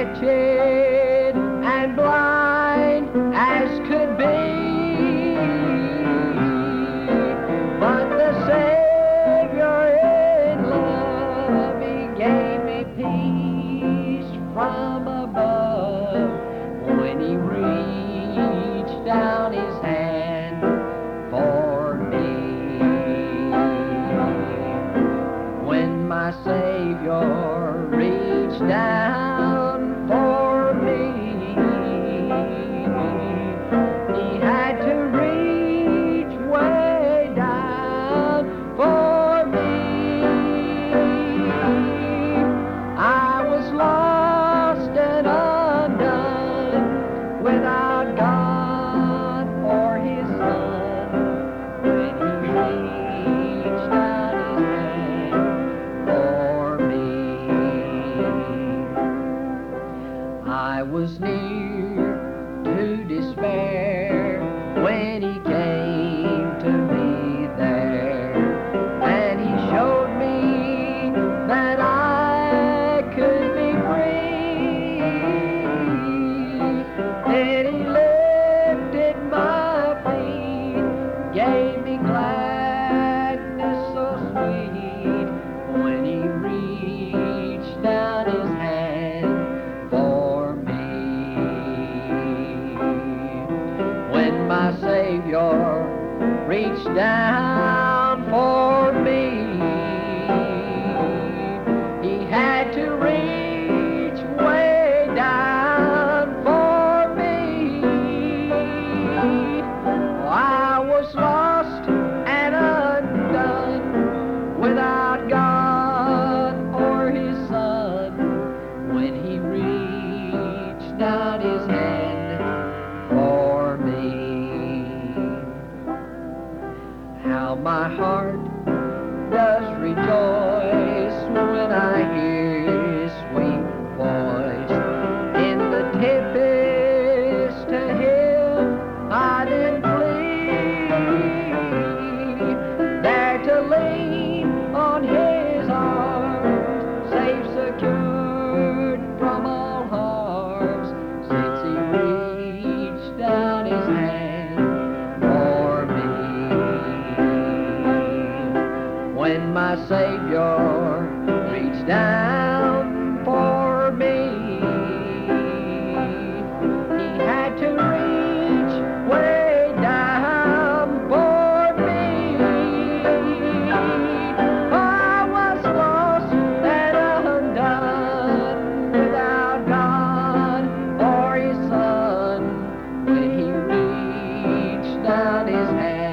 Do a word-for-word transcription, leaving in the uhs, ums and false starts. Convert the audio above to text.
wretched and blind as could be, but the Savior in love, He gave me peace from above when He reached down His hand for me. When my Savior reached down for me, He had to reach way down for me. I was lost and undone without God or His Son when He reached out His hand for me. I was near to despair when He came to me there, and He showed me that I could be free. Then He lifted my feet, gave me gladness so sweet when He reached down His hand for me. When my Savior reached down for me, He had to reach way down for me. I was lost and undone without God or His Son when He reached out His hand for me. How my heart does rejoice when I hear His sweet voice. In the tempest to Him I then flee, there to lean on His arms, safe secured from all harms, since He reached down His hand for me. When my Savior reached down for me, He had to reach way down for me. I was lost and undone without God or His Son when He reached down His hand